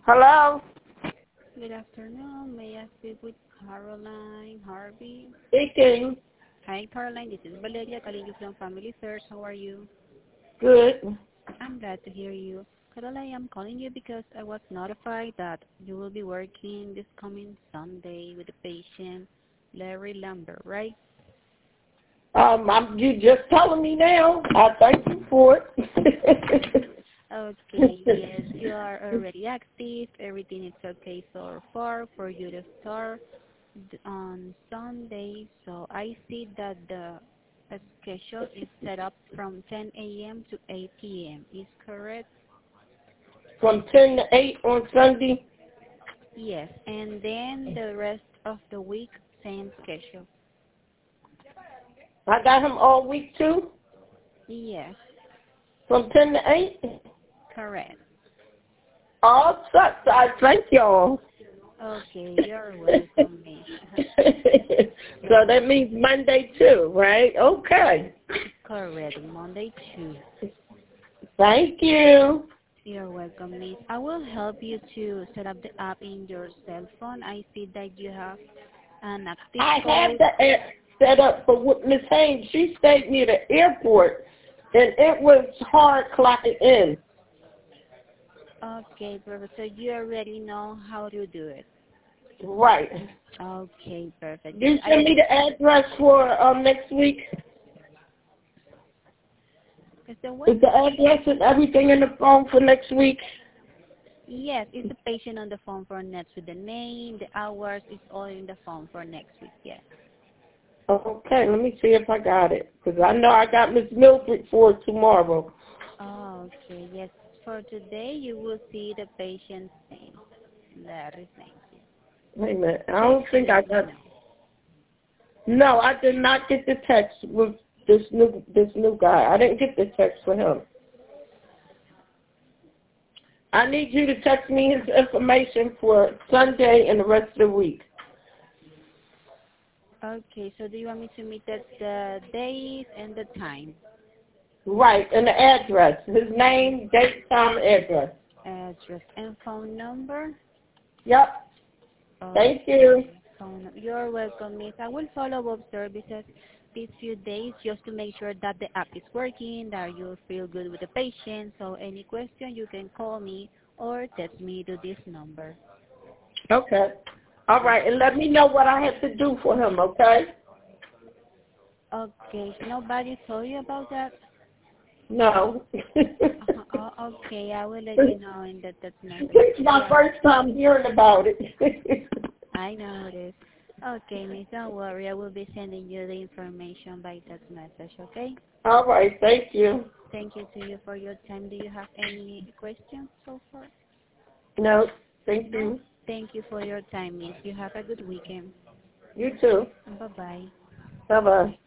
Hello? Good afternoon. May I speak with Caroline Harvey? Speaking. Hi, Caroline. This is Valeria calling you from Family Search. How are you? Good. I'm glad to hear you. Caroline, I'm calling you because I was notified that you will be working this coming Sunday with the patient, Larry Lambert, right? You just telling me now. I thank you for it. Okay, yes, you are already active. Everything is okay so far for you to start on Sunday. So I see that the schedule is set up from 10 a.m. to 8 p.m. Is correct? From 10 to 8 on Sunday. Yes, and then the rest of the week, same schedule. I got him all week too. Yes, From 10 to 8. correct. All sucks. I thank y'all. Okay, you're welcome, miss. So that means Monday too, right? Okay. Correct, Monday, Tuesday. Thank you. You're welcome, miss. I will help you to set up the app in your cell phone. I see that you have an active I have code. the app set up for what Miss Haynes. She stayed near the airport, and it was hard clocking in. Okay, perfect. So you already know how to do it. Right. Okay, perfect. You Yes, send me the address for next week? is the what? Is the address and everything in the phone for next week? Yes, is the patient on the phone for next week? The name, the hours, is all in the phone for next week. Yes. Okay, let me see if I got it. Because I know I got Miss Milford for tomorrow. Okay, yes. For today, you will see the patient's name. Larry's name. Wait a minute. I Check don't and think I let me got. know. No, I did not get the text with this new guy. I didn't get the text for him. I need you to text me his information for Sunday and the rest of the week. Okay, so do you want me to meet at the days and the time? Right, and the address. His name, date, time, address. Address and phone number? Yep. Thank you. You're welcome, miss. I will follow up services these few days just to make sure that the app is working, that you feel good with the patient. So any question, you can call me or text me to this number. Okay. All right, and let me know what I have to do for him, okay? Okay, nobody told you about that? No. Okay, I will let you know in the text message. It's my Yeah, first time hearing about it. I know this. Okay, miss, don't worry. I will be sending you the information by text message, okay? All right, thank you. Thank you to you for your time. Do you have any questions so far? No, thank No? you. Thank you for your time, miss. You have a good weekend. You too. Bye-bye. Bye-bye.